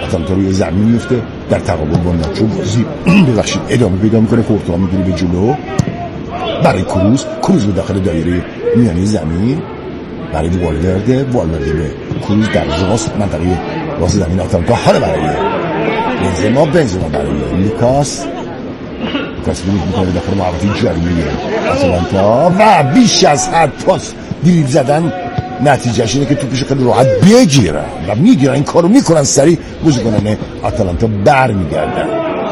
آتالانتا روی زمین میفته در تقابل با ناچو بازی ببخشید ادامه پیدا میکنه. کورتوا میگیره به جلو برای کروز به داخل دایره میانی زمین برای والورده به کروز در راست منطقه راست زمین آتالانتا. حالا برای بنزما برای لوکاس برید میکنه داخل محوطه جریمه آتالانتا و بیش از هر پاس دریبل زدن نتیجهش اینه که توپش خیلی راحت بگیرن و میگیرن. این کارو میکنن سریع بازیکنان آتالانتا برمیگردن.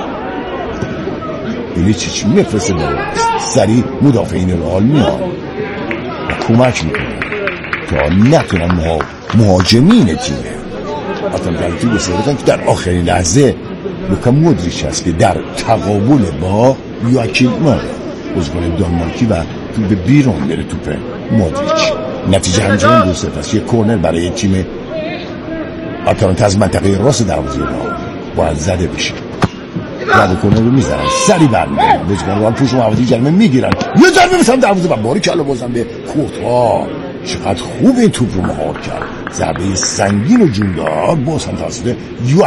ایلیچیچ میفرسته داره سریع مدافعین رئال میان و کمک میکنن تا نتونن مهاجمین تیمه آتالانتا توی بسیارتن که در آخرین لحظه لوکا مودریچ هست که در تقابل با یواکیم ماره بازیکن دانمارکی و توپ به بیرون میره توپ مودریچ. نتیجه همچنان 2-0 است. یک کورنر برای تیم آتالانتا از منطقه راست دروازه باید زده بشه. بعد کورنر رو میزنن سری برمیگردن بازیکن رو پوش محوطه جریمه میگیرن یه ضربه مثلا دروازه و باری کلا بازم به کورتوا. چقدر خوب این توپ رو مهار کرد. ضربه سنگین و جوندار باز هم توسط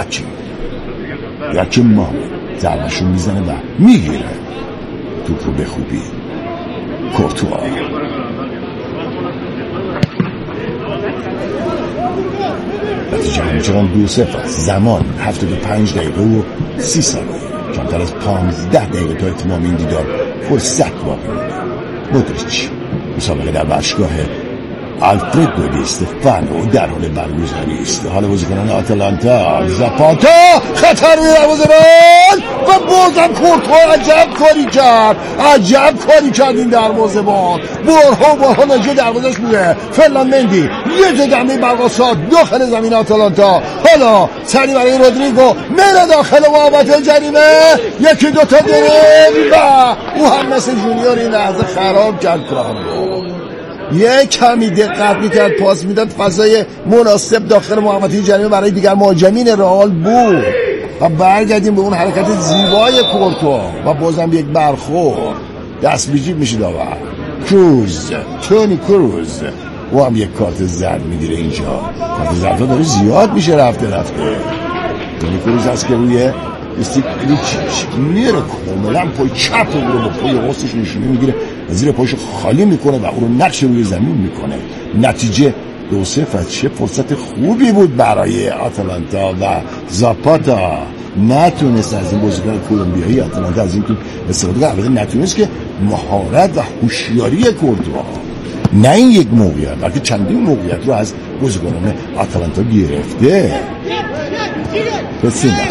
یواکیم ما ضربه‌شو میزنه و میگیره توپ رو به خوبی. کورتوا نتیجه همچنان 2-0 است. زمان 75 دقیقه و 30 ثانیه. کمتر از 15 دقیقه تا اتمام این دیدار فرصت باقی مونده. مودریچ مسابقه در ورزشگاه آلفردو دی استفانو در حال برگزاری است. حال بازیکنان آتالانتا زاپاتا خطر روی دروازه و بازم کورتوا عجب کاری کرد این دروازه‌بان. بارها نجات دروازه‌اش بوده. فرناندی یه دمه برقصاد داخل زمین آتالانتا. حالا سری برای رودریگو میره داخل محوطه جریمه. یکی دوتا دریبل و او هم مثل جونیور این لحظه خراب کرد کارو. یه کمی دقت میکرد پاس میداد فضای مناسب داخل محوطه جریمه برای دیگر مهاجمین رئال بود. و برگردیم به اون حرکت زیبای کورتوا و بازم یک برخورد دست به جیب میشه داور. تونی کروز و هم یک کارت زرد میگیره. اینجا کارت زرد داره زیاد میشه رفته تونی کروز هست که روی استیک ایلیچیچ میره کاملا پای چپ رو با پای راستش نشونه میگیره زیر پایش خالی میکنه و او رو نقش روی زمین میکنه. نتیجه 2-0. چه فرصت خوبی بود برای آتالانتا و زاپاتا نتونست از این بازیکن کلمبیایی آتالانتا از این توپ استفاده کنه. البته نتونست که مهارت و هوشیاری کورتوا نه این یک موقعیت بلکه چندین موقعیت رو از بازیکنان آتالانتا گرفته. پسینا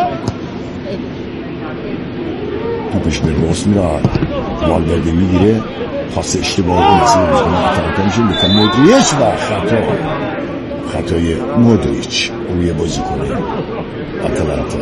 توپش به راست میره والورده میگیره پاس اشتباهی مثل بازیکن آتالانتا میشه لوکا مودریچ و خطای مودریچ روی بازیکن آتالانتا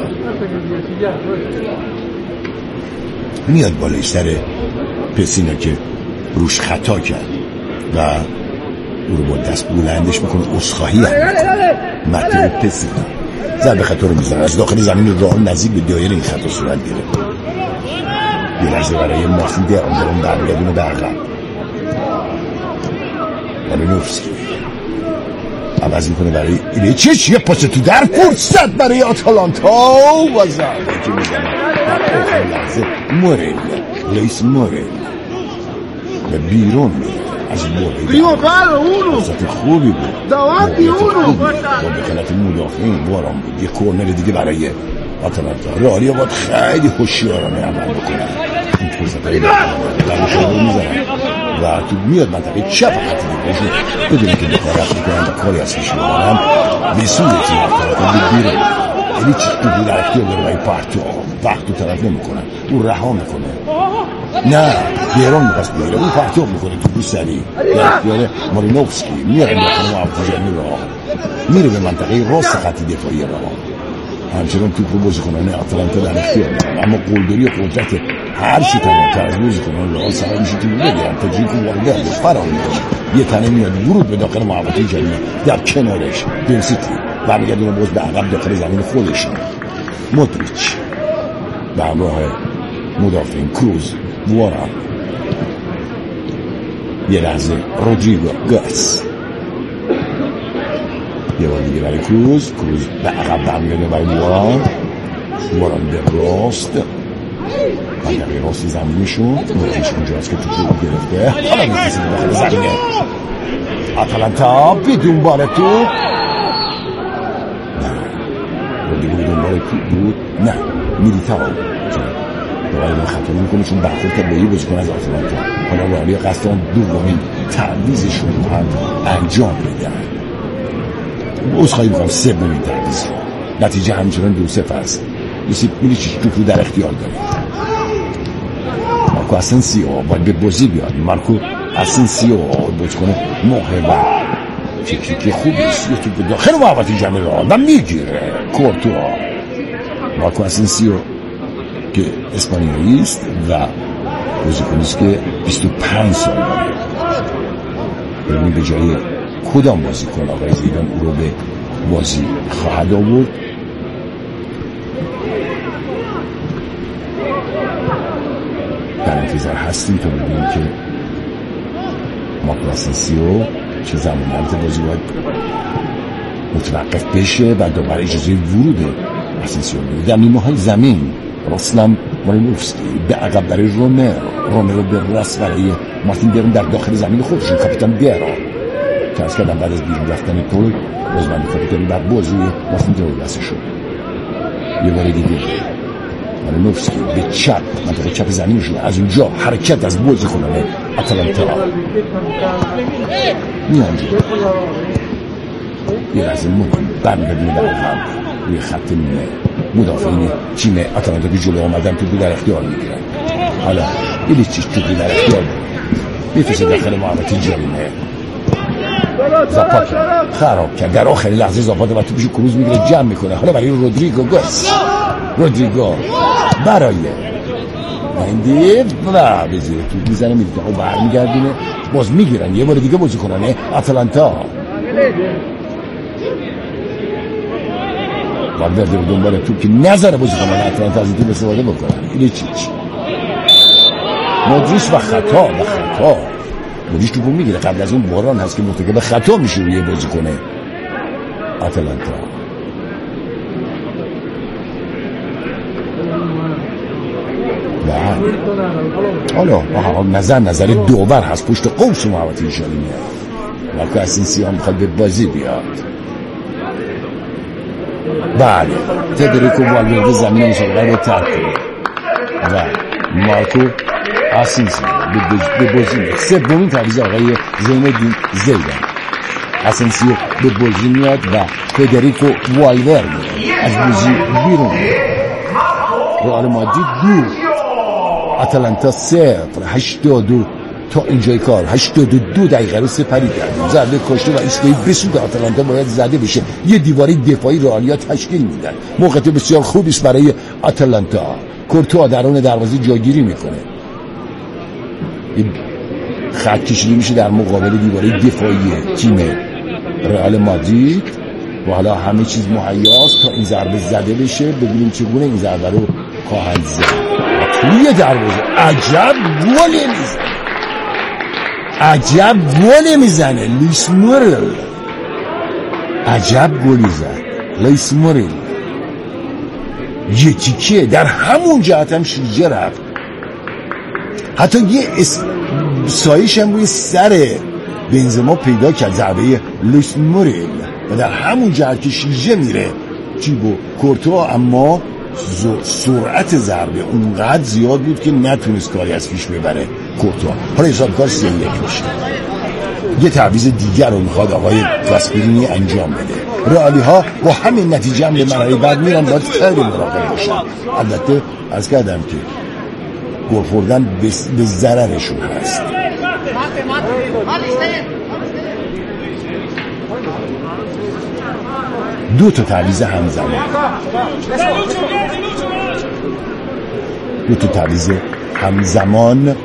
میاد بالای سر پسینا که روش خطا کرد و او رو با دست بلندش میکنه عذرخواهی مطلب پسینا ضربه خطا رو میزنه از داخل زمین راه نزدیک به دایره این خطا صورت گرفت. یه لحظه برای مارتین درام برمیگردونه به عقب. مالینوفسکی عوض میکنه برای ایلیچیچ یه پاس تو در فرصت برای آتالانتا و ضربه که میزنه در آخر لحظه لوئیس مورل به بیرون میره از بوده فرصت خوبی بود با دخالت مدافعین باران بود. یه کورنر دیگه برای آتالانتا. رئالیا باید خیلی هوشیارانه عمل بکنه. این فرصت هایی برشون رو میزنن و تو میاد منطقه چپ خط دفاعشون بدونی که دخالت میکنن و کاری از پیش میبرن به سوی تیم آتالانتا به بیرون. یعنی چیز تو بود در اختیار داره برای پرتو طرف نمیکنن اون رها میکنه نه بیرون میخواست بگیره اون پرتو میکنه تو بود سریع در اختیار مالینوفسکی میاد داخل محوطه جریمه راه میره به منطقه راست خط دفاعی راه. همچنان توپ رو بازیکنان آتالانتا در اختیار دارن اما گلدری و قدرت هر چی تنها از بازیکنان رئال سبب میشه که بگیرن تا جیکو والورده فرار میکنه یه تنه میاد ورود به داخل محوطه جریمه در کنارش دنسیتی برمیگردونه باز به عقب داخل زمین خودشون. مودریچ به همراه مدافعین کروز وارا یه لحظه رودریگو گاس یه بار دیگه برای کروز به عقب برمیگرده برای واران به راست منطقه راست زمینشون نوتیش اونجاست که توپ رو گرفته حالا میتیسی داخل زمینه آتالانتا بدون بار توپ نه دیگه بدون بار توپ بود نه میلیتائو دوباره ما خطا میکنه چون برخورد کرد به یه بازیکن از آتالانتا حالا رئال قصد اون دومین تعویضشون رو هم انجام بدن عذرخواهی میکنم سومین تعویض نتیجه همچنان 2-0 است میلیچیچ توپ رو در اختیار داره مارکو اسنسیو باید به بازی بیاد مارکو اسنسیو بازیکن محور تکنیکی خوبی است یه توپ داخل محوطه جمعه رئال و میگیره کورتوا مارکو اسنسیو که اسپانیایی است و بازیکنی است که 25 سال داره ببینید به جای کدام بازیکن آقای زیدان او رو به بازی خواهد آورد در انتظار هستیم تا ببینیم که مارکو اسنسیو چه زمانی البته بازی باید متوقف بشه و دوباره اجازه ورود اسنسیو میده در نیمه های زمین رسلان مالینوفسکی به عقب برای رومرو به راست برای مارتین درون در داخل زمین خودشون کاپیتان بیرا که از کردن بعد از بیرون رفتن پول روزمندی کاپیتانی بر بازوی مارتین درون دسته شد یه بار دیگه مالینوفسکی به چپ منطقه چپ زمینشون از اونجا حرکت از بازی خونانه آتالانتا میانجا یه لحظه ممکن برمیگردونه در هم روی خط نیمه مدافعین تیم آتالانتا که جلو آمدن توپ در اختیار میگیرن حالا ایلیچیچ توپ در اختیار میفرسته داخل محوطه جریمه زاپاتا خراب کرد در آخرین لحظه زاپاتا و توپشو کروز میگیره جمع میکنه حالا برای رودریگو برای مندی و به زیر توپ میزنه میده و برمیگردونه باز میگیرن یه بار دیگه بازی کننه آتالانتا والورده به دنبال توپ که نظر بازی کننه آتالانتا از این توپ استفاده بکنن ایلیچیچ مودریچ و خطا مودریچ توپو میگیره قبل از اون باران هست که مرتکب خطا میشه روی بازی کنه آتالانتا حالا نظر دوبر هست پشت قوس محوطه جریمه مارکو اسنسیو میخواد به بازی بیاد بله فدریکو والورده زمین مسابقه رو ترک کنه و مارکو اسنسیو به بازی میاد سومین تعویض آقای زینالدین زیدان اسنسیو به بازی میاد و فدریکو والورده از بازی بیرون رئال مادرید 2 آتالانتا 0 82 تا اینجای کار 82 دقیقه رو سپری کردیم ضربه کاشته و ایستگاهی بسود آتالانتا باید زده بشه یه دیواری دفاعی رئالیا تشکیل میدن موقعیت بسیار خوبی است برای آتالانتا کورتوا درون دروازه جاگیری میکنه خط کشیده میشه در مقابل دیواری دفاعی تیم رئال مادرید و حالا همه چیز مهیاست تا این ضربه زده بشه ببینیم چگونه این ضربه رو خواهند زد توی دروازه عجب گل میزنه لوئیس موریل عجب گلی زد لوئیس موریل یه تیکه در همون جهت هم شیرجه رفت حتی یه سایش هم روی سر بنزما پیدا کرد ضربه لوئیس موریل و در همون جهت که شیرجه میره تیبو کورتوا اما سرعت ضربه اونقدر زیاد بود که نتونست کاری از پیش ببره کورتوا حالا حساب کار 3-1 میشه یه تعویض دیگر رو میخواد آقای گاسپرینی انجام بده رئالی ها با همین نتیجه هم به مرحله بعد میرن باید خیلی مراقب باشن البته از کردم که گل خوردن به ضررشون هست دو تا تعویض همزمان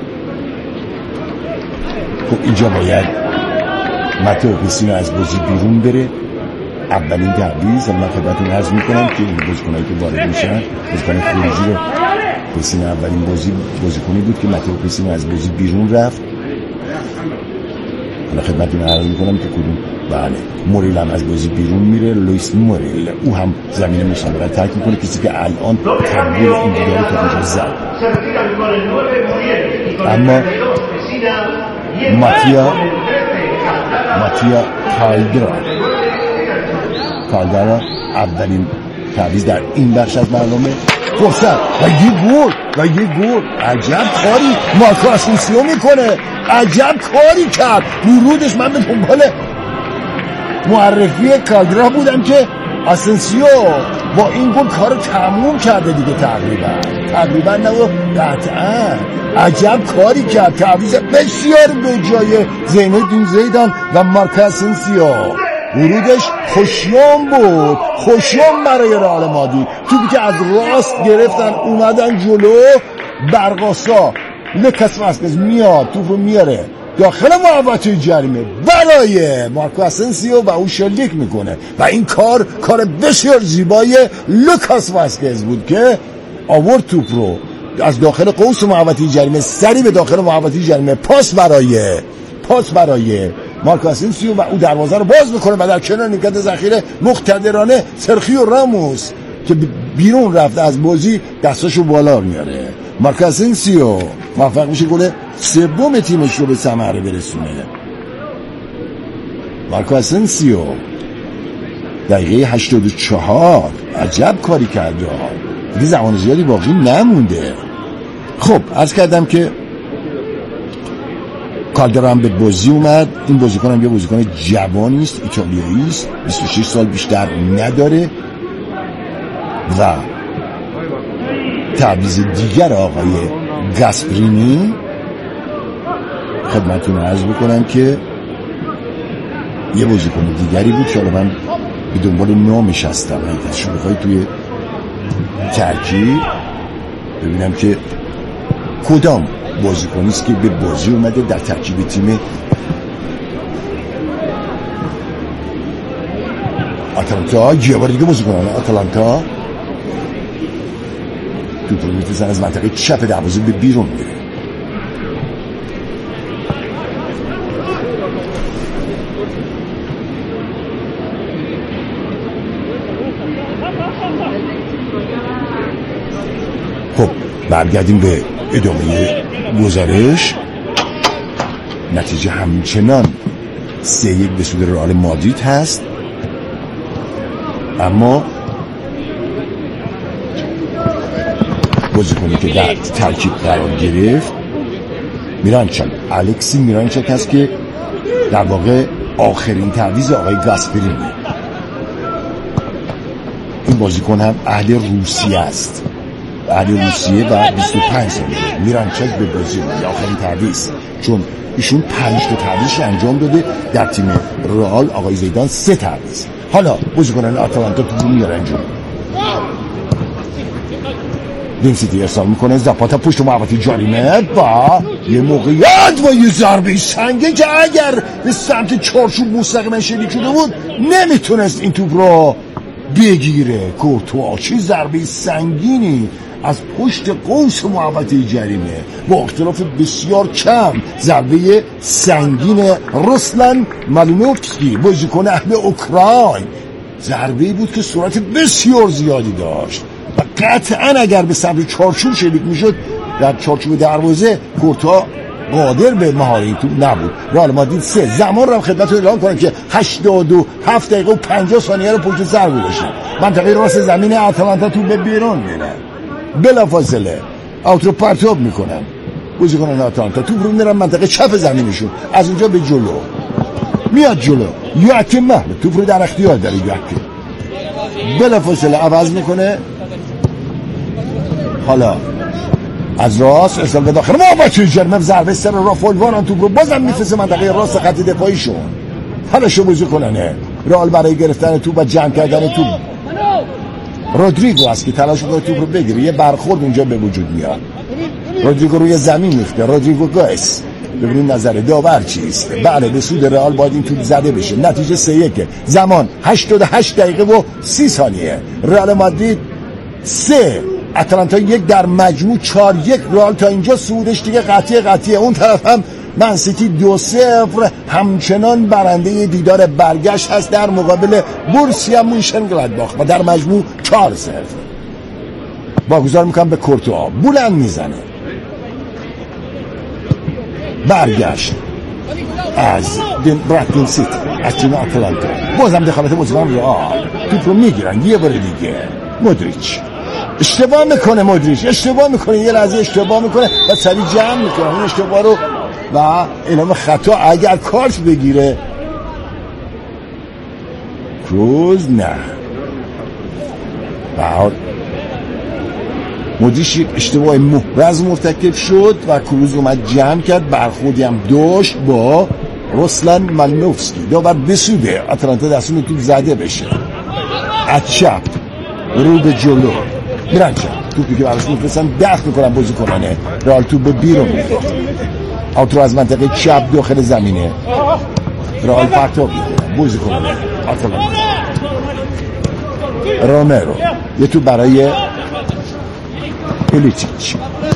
خب اینجا باید ماتئو پسینو از بازی بیرون بره اولین تعویض من خدمتتون عرض میکنم که این بازیکنایی که وارد میشن بازیکن خروجی رو پسینو اولین بازیکنی بود که ماتئو پسینو از بازی بیرون رفت حالا خدمتتون عرض میکنم که کدوم. بله موریل هم از بازی بیرون میره، لوئیس موریل او هم زمین مسابقه را ترک میکنه، کسی که الان تبدیل این دیگری تا اونجا زد. اما ماتیا کالدرا اولین تعویض در این بخش از برنامه. فرصت و یه گل عجب کاری مارکو آسنسیو میکنه، عجب کاری کرد ورودش. من به دنبال معرفی کالدرا بودم که آسنسیو با این گل کارو تموم کرده دیگه، تقریبا نه قطعا عجب کاری کرد. تعویض بسیار به جای زین الدین زیدان و مارکو آسنسیو. ورودش خوشیوم برای رئال مادرید. توپی که از راست گرفتن اومدن جلو، برقاسا لوکاس واسکز میاد توپ رو میاره داخل محوطه جریمه برای مارکو آسنسیو و او شلیک میکنه و این کار بسیار زیبای لوکاس واسکز بود که آورد توپ رو از داخل قوس محوطه جریمه سری به داخل محوطه جریمه، پاس برای مارکو آسنسیو و او دروازه رو باز میکنه و در کنار نیمکت ذخیره مقتدرانه سرخیو راموس که بیرون رفته از بازی دستاشو بالا میاره. مارکو آسنسیو موفق میشه گل سوم تیمش رو به ثمره برسونه. مارکو آسنسیو دقیقه 84 عجب کاری کرده، دیگه زمان زیادی باقی نمونده. خب عرض کردم که کالدرا هم به بازی اومد. این بازیکن هم یه بازیکن جوانی است، ایتالیایی است، 26 سال بیشتر نداره و تعویض دیگر آقای گاسپرینی خدمتتون عرض بکنم که یه بازیکن دیگری بود که حالا من به دنبال نامش هستم. شما بخواید توی ترکیب ببینم که کدام بازیکنی است که به بازی اومده در ترکیب تیم آتالانتا. یه بار دیگه بازیکن آتالانتا توپ رو می‌زنه از منطقه چپ دروازه به بیرون میره. خب برگردیم به ادامه گزارش. نتیجه همچنان 3-1 به سود رئال مادرید هست، اما بازیکنی که در ترکیب قرار گرفت الکسی میرانچاک هست که در واقع آخرین تعویض آقای گاسپرینی. این بازیکن هم اهل روسیه است، و 25 ساله. میرانچاک به بازی اومده آخرین تعویض، چون ایشون 5 تا تعویض انجام داده در تیم رئال. آقای زیدان 3 تعویض. حالا بازیکنان آتالانتا تو میارن جلو. دنسیتی ارسال میکنه، زاپاتا پشت محوطه جریمه با یه موقعیت و یه ضربه سنگین که اگر به سمت چارچوب مستقیما شلیک شده بود نمیتونست این توپ رو بگیره. کورتوا چه ضربه سنگینی از پشت قوس محوطه جریمه، با اختلاف بسیار کم ضربه سنگین رسلان مالینوفسکی بازیکن اهل اوکراین. ضربه‌ای بود که سرعت بسیار زیادی داشت و قطعا اگر به سمت چارچوب شلیک میشد در چارچوب دروازه کورتوا قادر به مهار این توپ نبود. رئال مادرید 3 زمان رو خدمتتون اعلام کنم که 87 دقیقه و 50 ثانیه رو پشت سر گذاشتن. منطقه راست زمین آتالانتا توپ به بیرون میره، بلافاصله آوت رو پرتاب میکنن بازیکنان آتالانتا، توپ رو میرن منطقه چپ زمینشون، از اونجا به جلو میاد جلو. یاکیم توپ رو در اختیار داره، یاکیم بلافاصله عوض میکنه. حالا از راست ارسال به داخل محوطه جریمه، ضربه سر رافائل واران توپ رو بازم میفرسته منطقه راست خط دفاعیشون. حالا شو بازیکنانه رئال برای گرفتن توپ و جمع کردن توپ رودریگو است که تلاش می‌کنه توپ رو بگیره. یه برخورد اونجا به وجود میاد، رودریگو روی زمین میفته. رودریگو گاس ببینید نظر داور چیست. بله به سود رئال باید این توپ زده بشه. نتیجه 3-1. زمان 88 دقیقه و 30 ثانیه. رئال مادرید 3 آتالانتا 1 در مجموع 4-1. رئال تا اینجا صعودش دیگه قطعیه. اون طرف هم منسیتی 2-0 همچنان برنده دیدار برگشت هست در مقابل بورسیا مونشنگلادباخ و در مجموع 4-0. واگذار میکنم به کورتوا، بلند میزنه، برگشت از براتون سیتی از تیم آتلانتا، بازم دخالت بازیکن رئال، توپ رو میگیرن یه بار دیگه. مودریچ اشتباه میکنه، یه لحظه اشتباه میکنه و سریع جمع میکنه این اشتباه رو و اعلام خطا اگر کارت بگیره. کروز نه، بعد مودریچ اشتباه محرز مرتکب شد و کروز اومد جمع کرد، برخوردی هم داشت با روسلان مالینوفسکی. داور بسوده آتلانتا دستون توپ زده بشه. از چپ رو به جلو میرن چپ، توپی که براش میفرستن دخل میکنن بازیکنانه رئال، توپ به بیرون میره. آوترو از منطقه چپ داخل زمینه، رئال پرتاب میکنه بازیکنانه آتلانتا. رومرو یه توپ برای ایلیچیچ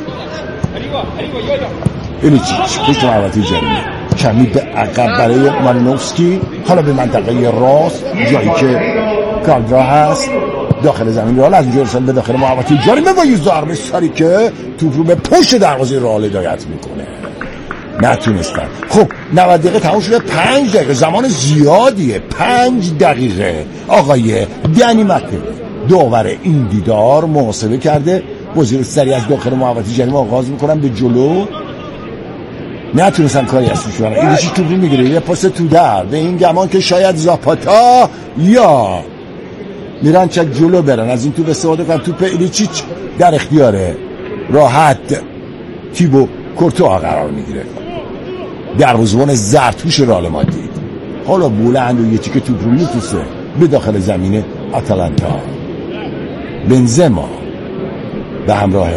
پشت محوطه جریمه، کمی به عقب برای مالینوفسکی، حالا به منطقه راست جایی که کالدرا هست داخل زمین رئال، از اینجا رسال به داخل محوطه جریمه و یه ضربه سری که توپ رو به پشت دروازه رئال هدایت میکنه. نتونستن. خب 90 دقیقه تموم شده، 5 دقیقه زمان زیادیه، 5 دقیقه آقای دنی مک‌کوی داور این دیدار محاسبه کرده، بازی رو سریع از داخل محوطه جریمه آغاز میکنن به جلو، نتونستن کاری از توش برن. ایلیچیچ توپ رو میگیره، یه پاس تو در به این گمان که شاید زاپاتا یا میرانچک جلو برن، از این توپ استفاده کنن. توپ ایلیچیچ در اختیاره راحت تیبو کورتوا قرار میگیره، دروازه‌بان زرتوش رئال مادرید. حالا بلند و یه تیکه توپ رو میفرسته به داخل زمین آتالانتا. بنزما به همراه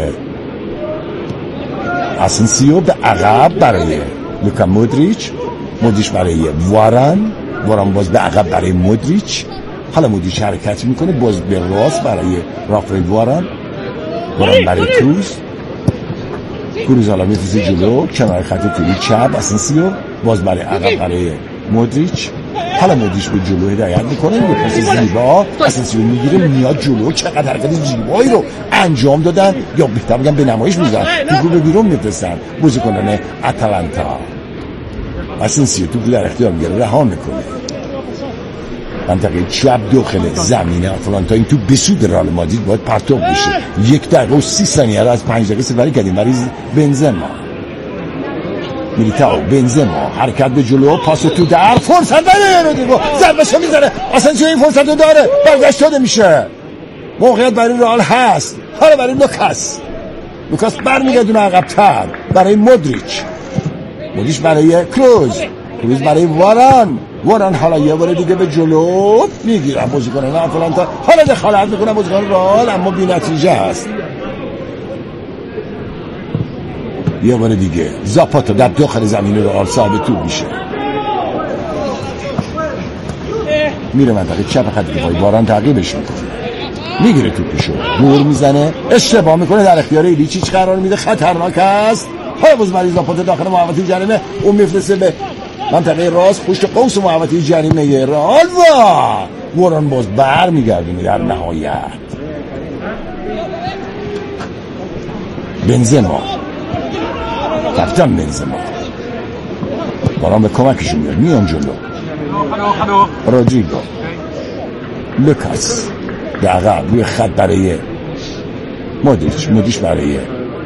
اسنسیو به عقب برای لوکا مودریچ برای واران باز به عقب برای مودریچ. حالا مودریچ حرکت میکنه باز به راست برای رافائل واران برای کروز حالا میفرسته جلو کنار خط طولی چپ. اسنسیو باز برای عقب برای مودریچ، حالا مودریچ به جلو هدایت میکنه، یه پاس زیبا اسنسیو میگیره میاد جلو. چقدر حرکت زیبایی رو انجام دادن، یا بهتر بگم به نمایش میذارن، توپ رو به بیرون میفرستن بازیکنان آتالانتا. اسنسیو توپ در اختیار میگیره، رها میکنه منطقه چپ داخل زمین آتالانتا. این توپ به سود رئال مادرید باید پرتاب بشه. 1 دقیقه و 30 ثانیه رو از 5 دقیقه استفاده کردیم برای بنزما. میلیتائو، بنزما حرکت به جلو، پاس تو در، فرصت داره رودریگو ضربه‌شو میزنه، اسنسیو این فرصت رو داره، برگشت داده میشه، موقعیت برای رئال هست. حالا برای لوکاس برمیگردونه عقب‌تر برای مودریچ برای کروز برای واران حالا یه بار دیگه به جلو میگیرن بازیکنان آتالانتا، حالا دخالت میکنن بازیکنان رئال، اما بی نتیجه است. یه بار دیگه زاپاتا در داخل زمین رئال صاحب توپ میشه، میره منطقه چپ خط دفاعی، واران تعقیبش میکنه، میگیره توپشو، گور میزنه، اشتباه میکنه، در اختیار ایلیچیچ قرار میده، خطرناک است. حالا باز برای زاپاتا داخل محوطه جریمه، اون میفرسته به منطقه راست پشت قوس محوطه جریمه رئال و واران باز برمیگردونه. در نهایت بنزما، کاپیتان بنزما، واران به کمکشون میاد، میان جلو. رودریگو، لوکاس به عقب روی خط برای مودریچ برای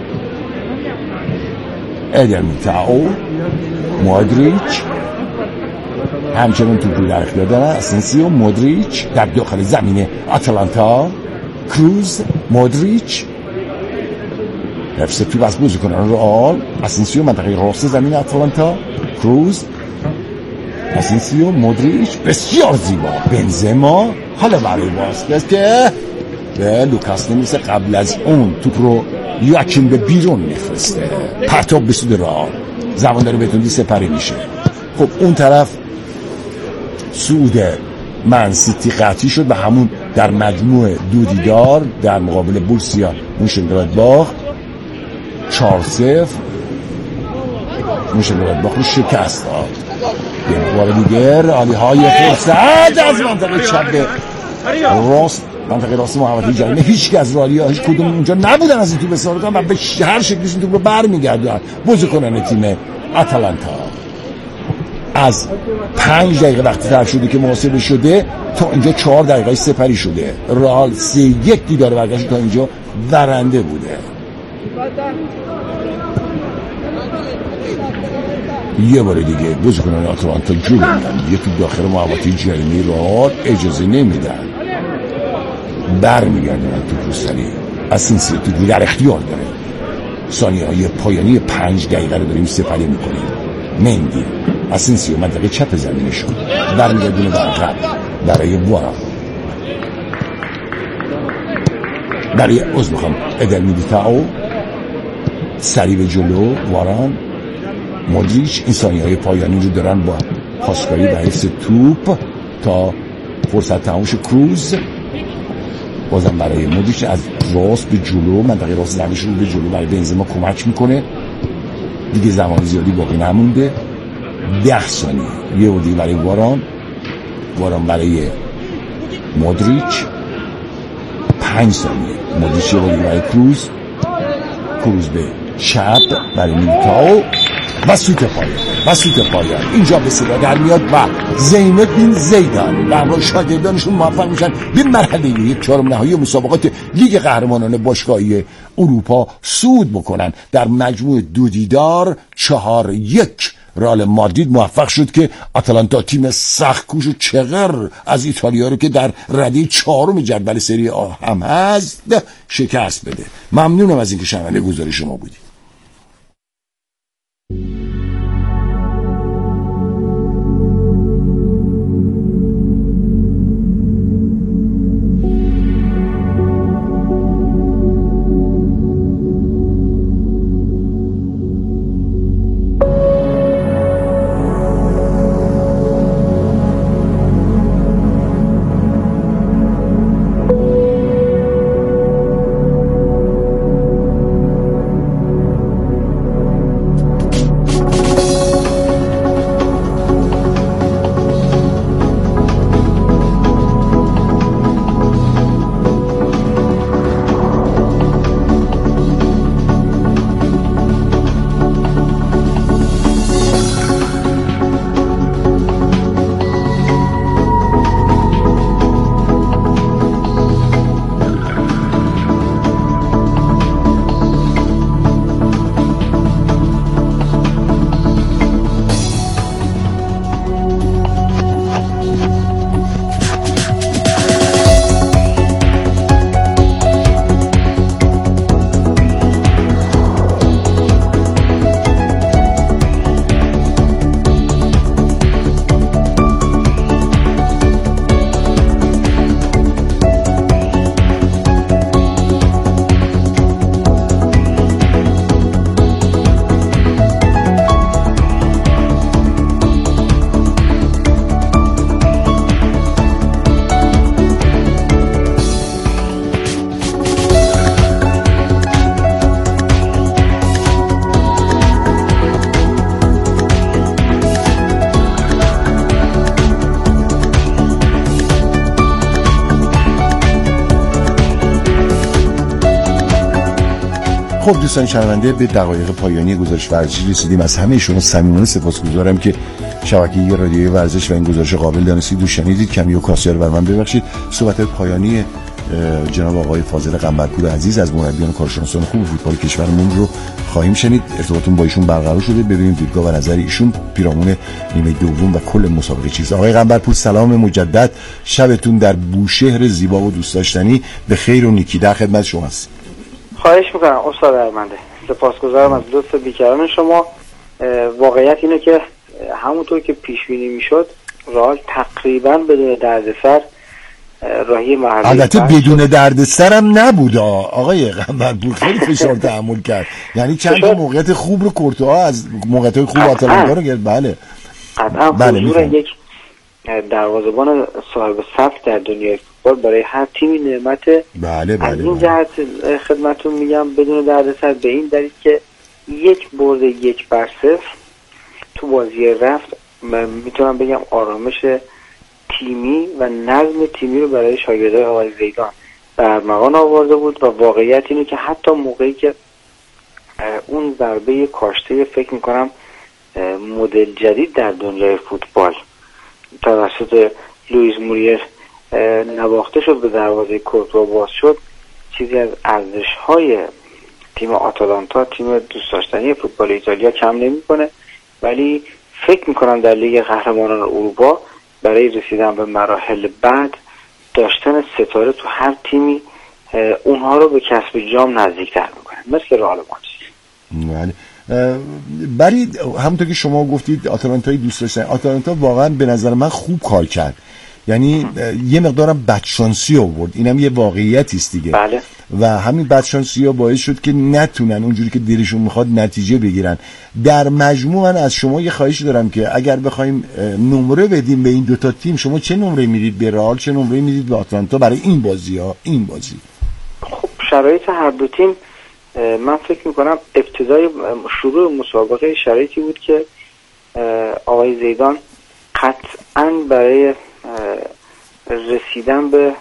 ادر میلیتائو، مودریچ همچنان توپی در اختیار داره. اسنسیو، مودریچ در داخل زمین آتالانتا، کروز، مودریچ حفظ توپ از بازیکنان رئال. اسنسیو منطقه راست زمین آتالانتا، کروز، اسنسیو، مودریچ بسیار زیبا. بنزما حالا برای واسکز که به لوکاس نمیسه، قبل از اون توپ رو یاکین به بیرون میفرسته، پرتاب به سود رئال، زمان داره بهتون سپری میشه. خب اون طرف سود منسیتی قطعی شد به همون در مجموع دو دیدار در مقابل بورسیا مونشنگلادباخ 4-0. موشنگلادباخ رو شکست داد. یه بار دیگر عالی های فرصت از منطقه چپ راست، منطقه راست محوطه جریمه. هیچ که از رالیا هیچ کدوم اونجا نبودن از این توپ استفاده کنن و به هر شکلی این توپ رو برمیگردن بازیکنان تیم آتالانتا. از 5 دقیقه وقتی طرف شده که محاسبه شده تا اینجا 4 دقیقه سپری شده. رئال 3-1 دیدار برگشت تا اینجا برنده بوده. یه بار دیگه بازیکنان آتالانتا جلو میان، یه تو داخل محوطه جریمه رئال اجازه نمیدن، برمیگردن تو پوستری. اسینسیو تو در اختیار داره. ثانیه های پایانی 5 دقیقه رو داریم سپری میکنیم. مندی اسینسیو منطقه چپ زمینشون برمیگردونه برقب برای واران، برای ادر میلیتائو سریع به جلو. واران مودریچ این ثانیه های پایانی رو دارن با پاسکاری و حفظ توپ تا فرصت تمامش. کروز بازم برای مودریچ از راست به جلو، منطقه راست زمینش رو به جلو برای بنزما کمک میکنه. دیگه زمان زیادی باقی نمونده. 10 ثانیه یه ودی برای واران برای مودریچ. 5 ثانیه مودریچ یه ودی برای کروز به چپ برای میلیتائو و سوت پایان. اینجا به صدا در میاد و زینالدین زیدان و همراه شاگردانشون موفق میشن به مرحله 1/4 نهایی مسابقات لیگ قهرمانان باشگاهی اروپا صعود بکنن. در مجموع 2 دیدار 4-1 رئال مادرید موفق شد که آتالانتا تیم سخت‌کوش و چغر از ایتالیا رو که در رده 4 جدول سری آ هم هست شکست بده. ممنونم از اینکه شنونده گزارش شما بودید. خب دوستان شنونده، به دقایق پایانی گزارش ورزشی رسیدیم. از همه شما صمیمانه سپاسگزارم که شبکه رادیویی ورزش و این گزارش قابل دانستید و شنیدید. کمی و کاسیار بر من ببخشید. صحبت پایانی جناب آقای فاضل قنبرپور عزیز از مربیان کارشناسان خوب فوتبال کشورمون رو خواهیم شنید. ارتباطمون با ایشون برقرار شده، ببینیم دیدگاه و نظر ایشون پیرامون نیمه دوم و کل مسابقه چیست. آقای قنبرپور سلام مجدد، شبتون در بوشهر زیبا و دوست داشتنی به خیر و نیکی. در خدمت شماست. خواهش میکنم استاد ارمنده، سپاسگزارم از لطف بیکران شما. واقعیت اینه که همونطور که پیش بینی میشد رئال تقریبا بدون دردسر راهی مرحله، البته بدون دردسر هم نبود آقای قنبرپور، خیلی فشار تحمل کرد. یعنی چند تا موقعیت خوب رو کورتوا از موقعیت خوب آتالانتا رو گرفت. بله قطعا حضور یک دروازه‌بان صاحب سبک در دنیای فوتبال برای هر تیمی نعمت. بله از این جهت خدمتتون میگم بدون دردسر، به این دلیل که یک برد 1-0 تو بازی رفت من میتونم بگم آرامش تیمی و نظم تیمی رو برای شاگردای آقای زیدان برمغان آورده بود و واقعیت اینه که حتی موقعی که اون ضربه کاشته فکر میکنم مدل جدید در دنیای فوتبال توسط لوئیس موریر نواخته شد به دروازه کورتوا باز شد، چیزی از ارزش‌های تیم آتالانتا، تیم دوست داشتنی فوتبال ایتالیا کم نمی‌کنه. ولی فکر می‌کنم در لیگ قهرمانان اروپا برای رسیدن به مراحل بعد داشتن ستاره تو هر تیمی اونها رو به کسب جام نزدیک‌تر می‌کنه، مثل رئال مادرید. برای همونطور که شما گفتید آتالانتای دوست داشتن، آتالانتا واقعا به نظر من خوب کار کرد، یعنی یه مقدارم بدشانسی آورد، اینم یه واقعیتی است دیگه. بله. و همین بدشانسی ها باعث شد که نتونن اونجوری که دلشون میخواد نتیجه بگیرن. در مجموع من از شما یه خواهشی دارم که اگر بخوایم نمره بدیم به این دوتا تیم، شما چه نمره میدید به رئال، چه نمره میدید به آتالانتا برای این بازی خب شرایط هر دو تیم من فکر میکنم ابتدای شروع مسابقه شرایطی بود که آقای زیدان قطعاً برای رسیدن به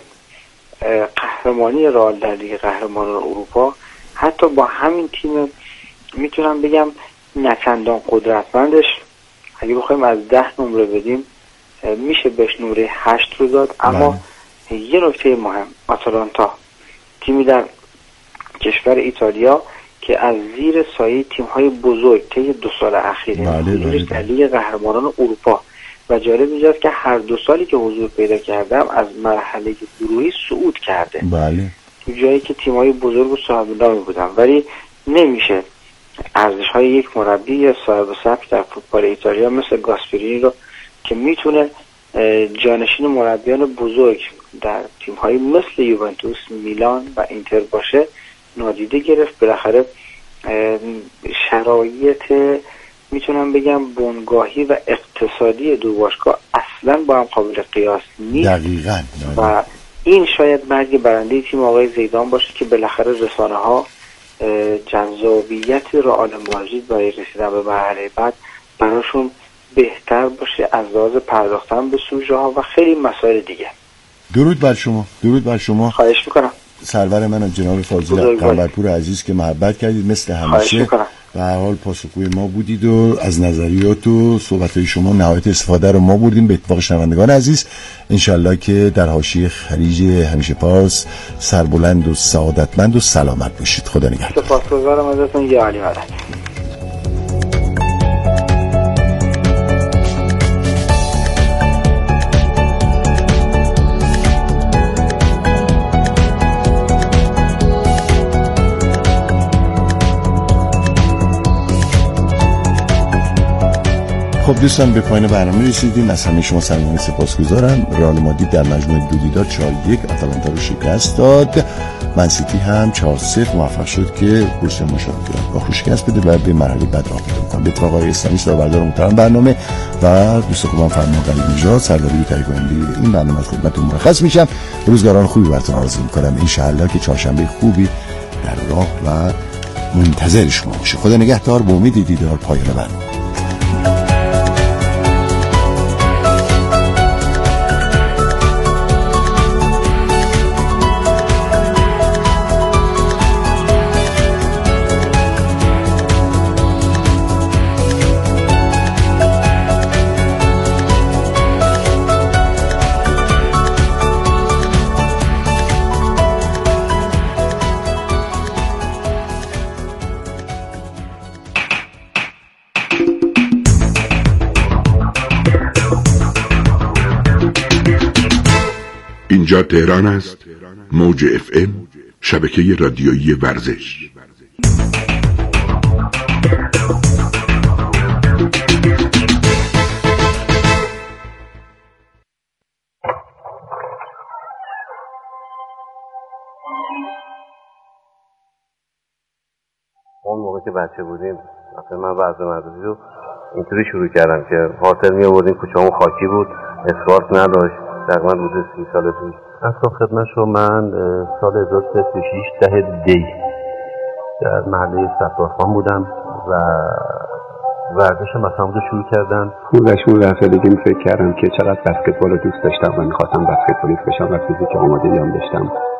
قهرمانی رئال در لیگ قهرمانان اروپا حتی با همین تیم میتونم بگم نچندان قدرتمندش، اگه بخوایم از 10 نمره بدیم میشه بهش نمره 8 رو داد. اما یه نکته مهم، آتالانتا تیمی در کشور ایتالیا که از زیر سایه تیم‌های بزرگ طی 2 سال اخیر در لیگ قهرمانان اروپا و جالب اینجاست که هر 2 سالی که حضور پیدا کردم از مرحله گروهی صعود کرده. بله. تو جایی که تیم‌های بزرگ و صاحب نامی بودن، ولی نمیشه ارزش‌های یک مربی یا صاحب سبک در فوتبال ایتالیا مثل گاسپرینی رو که میتونه جانشین مربیان بزرگ در تیم‌های مثل یوونتوس، میلان و اینتر باشه نادیده گرفت. بالاخره شرایط میتونم بگم بنگاهی و اقتصادی دو باشگاه اصلا با هم قابل قیاس نیست. دقیقاً. و این شاید برگ برنده تیم آقای زیدان باشه که بالاخره رسانه ها جذابیت رئال مادرید برای رسیدن به مرحله بعد براشون بهتر باشه از لحاظ پرداختن به سوژه ها و خیلی مسائل دیگه. درود بر شما. درود بر شما. خواهش میکنم. سرور من جناب فاضل قنبرپور عزیز که محبت کردید مثل همیشه. به هر حال پاسخگوی ما بودید و از نظریات و صحبت‌های شما نهایت استفاده رو ما بردیم. به اتفاق شنوندگان عزیز انشالله که در حاشیه خلیج همیشه پاس سربلند و سعادتمند و سلامت باشید. خدا نگهدار. سپاسگزارم ازتون. یا علی مدد. خب دوستان به پایان برنامه رسیدیم. از همه شما صمیمانه سپاسگزارم. رئال مادرید در مجموعه 2 4-1 آتالانتا رو شکست داد. منسیتی هم 4-0 موفق شد که بورسیا مونشنگلادباخ رو شکست بده و به مرحله بعد راه پیدا کنه. به اتفاق آقای اسلامی سربردار محترم برنامه و دوست خوبم فرمان قلیمی نژاد سرداری تهیه کننده این برنامه از خدمتتون مرخص میشم. روزگاران خوبی براتون آرزو می‌کنم. ان شاءالله که چهارشنبه خوبی در راه و منتظر شما باشه. خدا نگهدار. به امید دیدار پایان برنامه. اینجا تهران است. موج FM شبکه رادیویی ورزش. اون موقع که بچه بودیم مثلا من ورزشی رو اینطوری شروع کردم که هاتل می آوردیم، کوچه‌مون خاکی بود، اسفالت نداشت، تقریبا حدود 30 سال پیش. اصلا خدمت رو من سال 1936 ده دی در محله ستارخان بودم و ورزش مثلا رو شروع کردن. 15 سالگی فکر کردم که چقدر بسکتبال رو دوست داشتم و میخواستم بسکتبالیست بشم و فیزیک آمادگی هم داشتم.